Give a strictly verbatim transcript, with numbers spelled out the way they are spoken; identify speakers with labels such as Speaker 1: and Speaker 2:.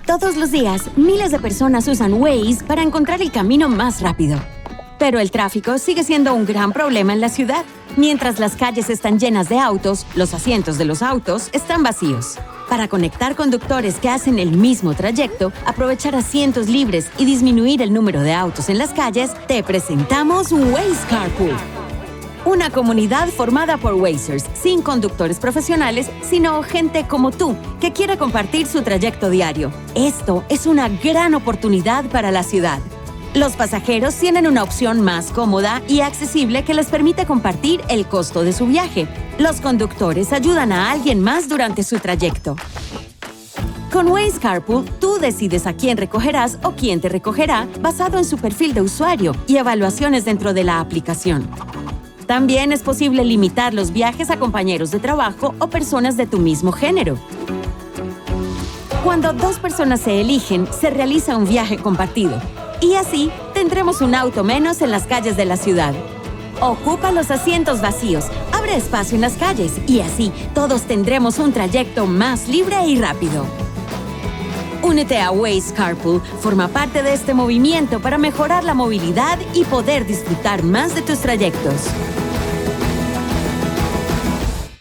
Speaker 1: Todos los días, miles de personas usan Waze para encontrar el camino más rápido. Pero el tráfico sigue siendo un gran problema en la ciudad. Mientras las calles están llenas de autos, los asientos de los autos están vacíos. Para conectar conductores que hacen el mismo trayecto, aprovechar asientos libres y disminuir el número de autos en las calles, te presentamos Waze Carpool. Una comunidad formada por Wazers, sin conductores profesionales, sino gente como tú, que quiere compartir su trayecto diario. Esto es una gran oportunidad para la ciudad. Los pasajeros tienen una opción más cómoda y accesible que les permite compartir el costo de su viaje. Los conductores ayudan a alguien más durante su trayecto. Con Waze Carpool, tú decides a quién recogerás o quién te recogerá basado en su perfil de usuario y evaluaciones dentro de la aplicación. También es posible limitar los viajes a compañeros de trabajo o personas de tu mismo género. Cuando dos personas se eligen, se realiza un viaje compartido. Y así, tendremos un auto menos en las calles de la ciudad. Ocupa los asientos vacíos, abre espacio en las calles y así todos tendremos un trayecto más libre y rápido. Únete a Waze Carpool, forma parte de este movimiento para mejorar la movilidad y poder disfrutar más de tus trayectos.